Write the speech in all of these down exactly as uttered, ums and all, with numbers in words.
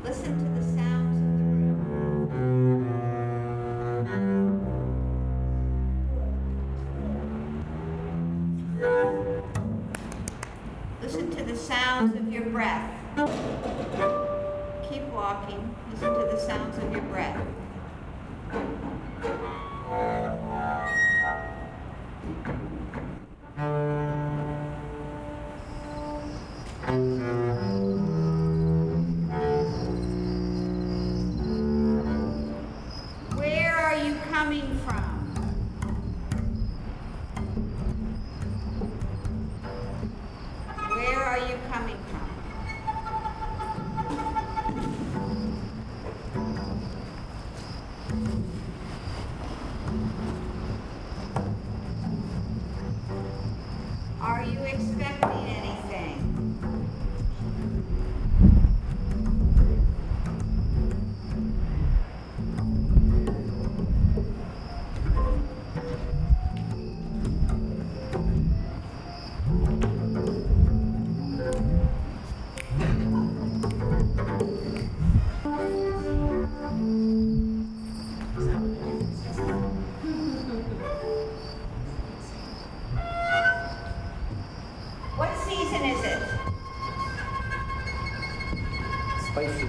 Listen to the sounds of the room. Listen to the sounds of your breath. Keep walking. Listen to the sounds of your breath. Where are you coming from? Where are you coming from? Are you expecting anything? What season is it? Spicy.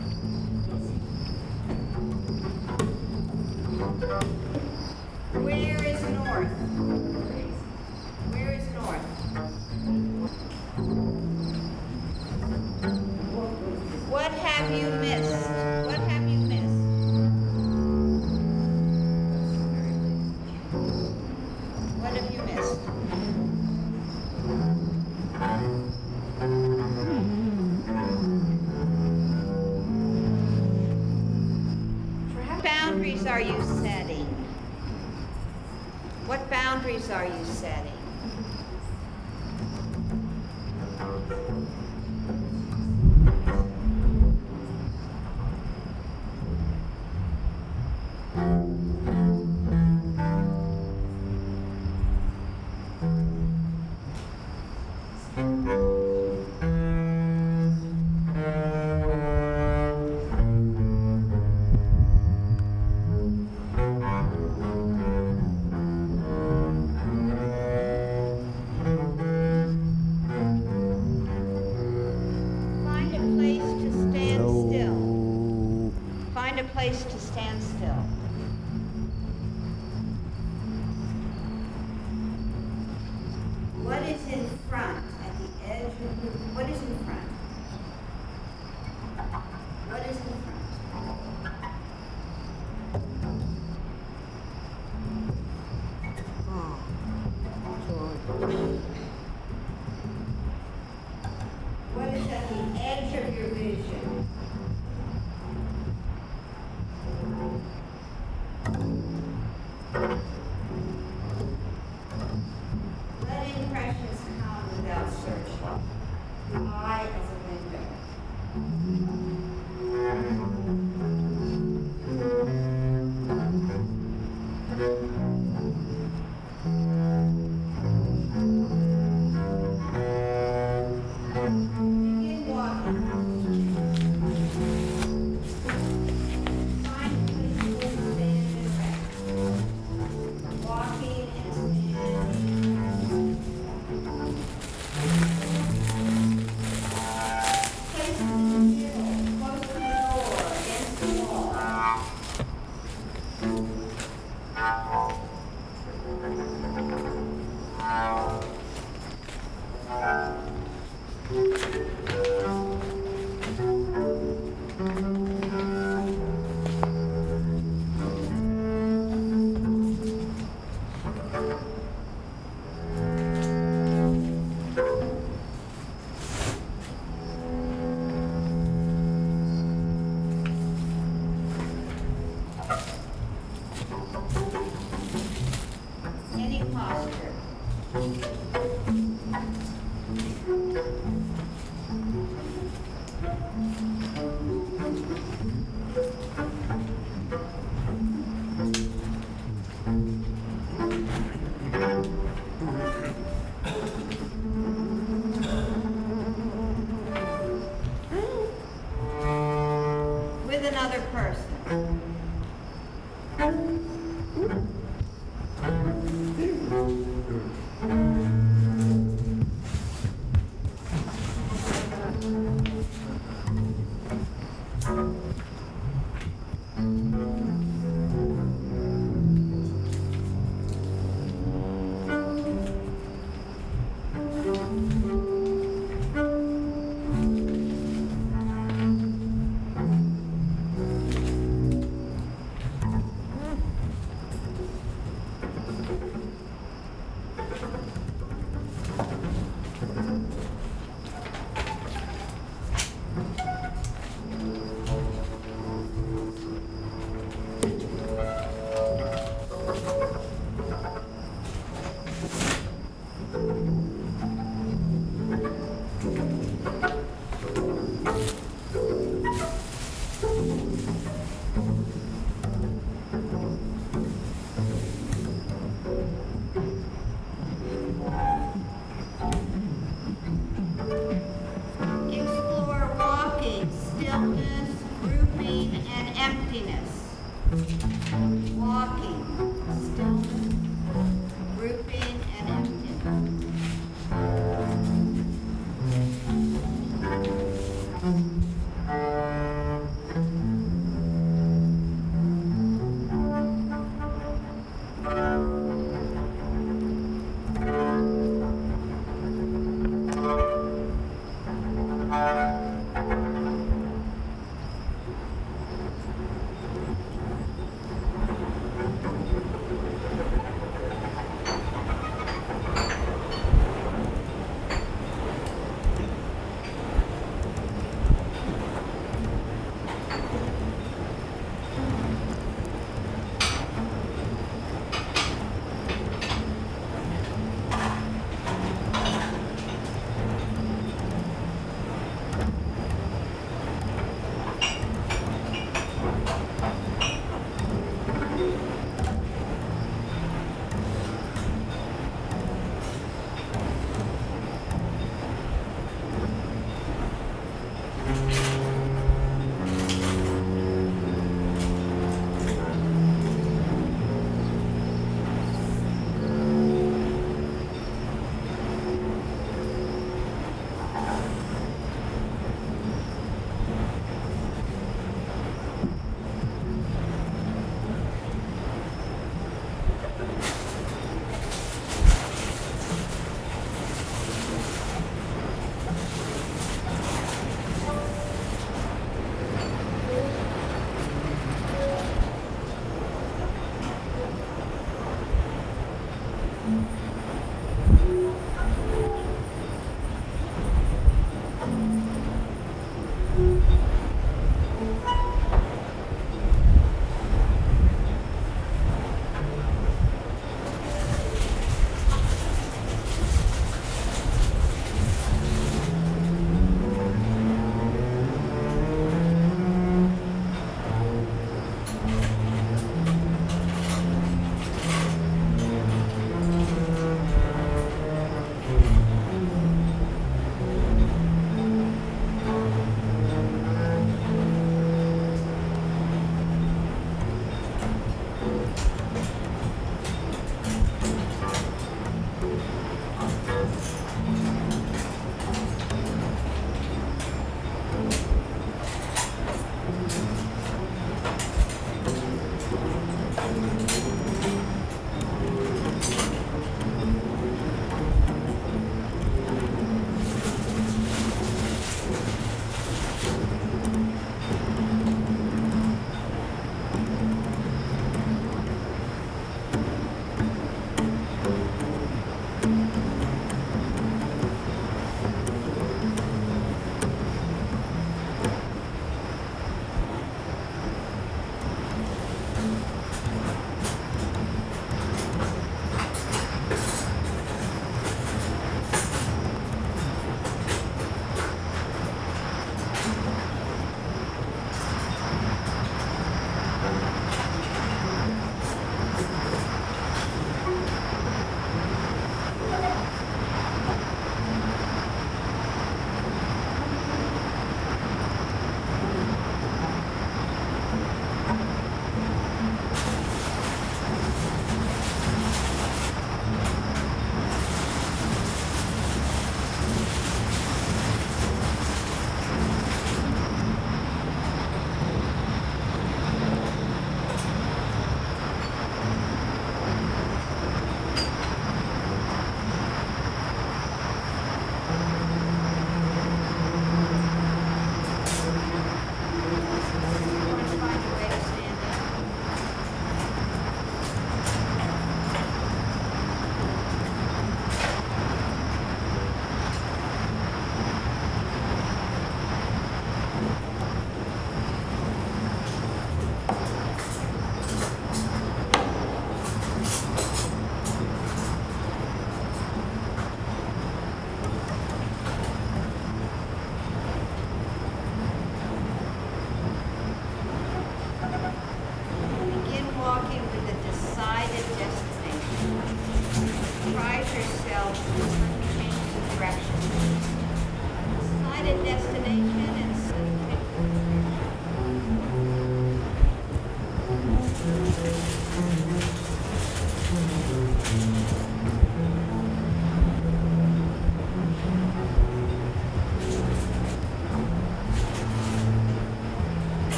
Where is north? Where is north? What have you missed? What have you missed? What have you missed? What boundaries are you setting? What boundaries are you setting? Find a place to stand still. Find a place to stand still. What is in front at the edge of your, what is in front? What is in front? What is at the edge of your vision? with another person. Explore walking, stillness, grouping, and emptiness. Walking, stillness, grouping, and emptiness.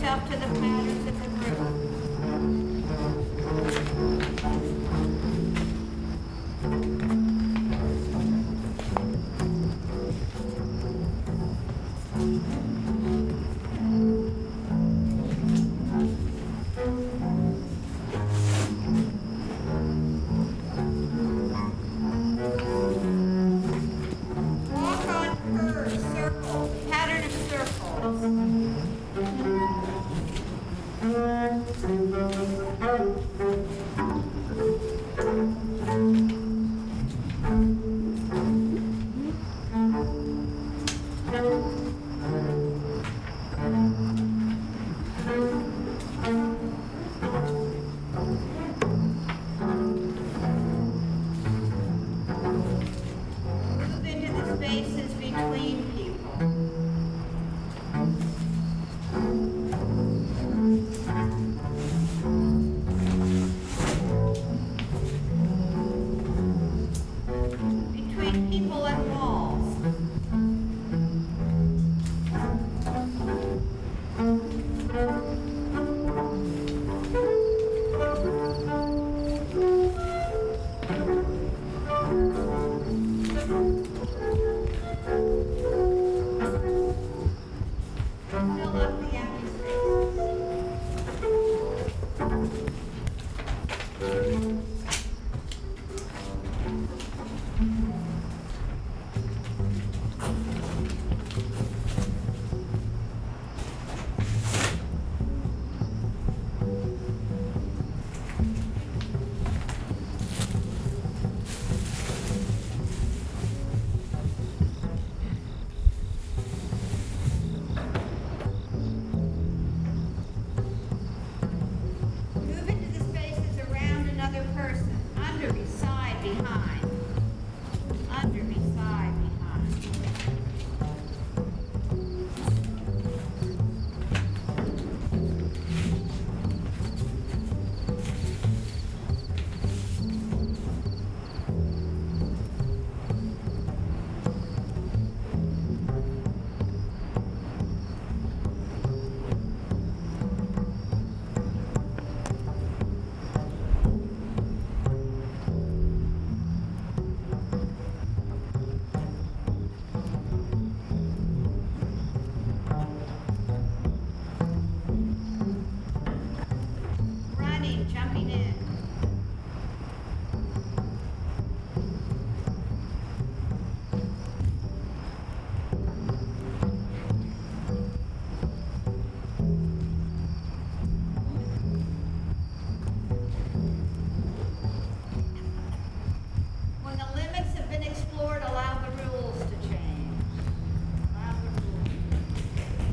yourself to the patterns of the group. Walk on curves, circles, pattern of circles. Move into the spaces between people. Between people and walls. Fill up the empty spaces. Move into the spaces around another person. Under, beside, behind. Under, beside, behind. Running, jumping in. When the limits have been explored, allow the rules to change. Allow the rules.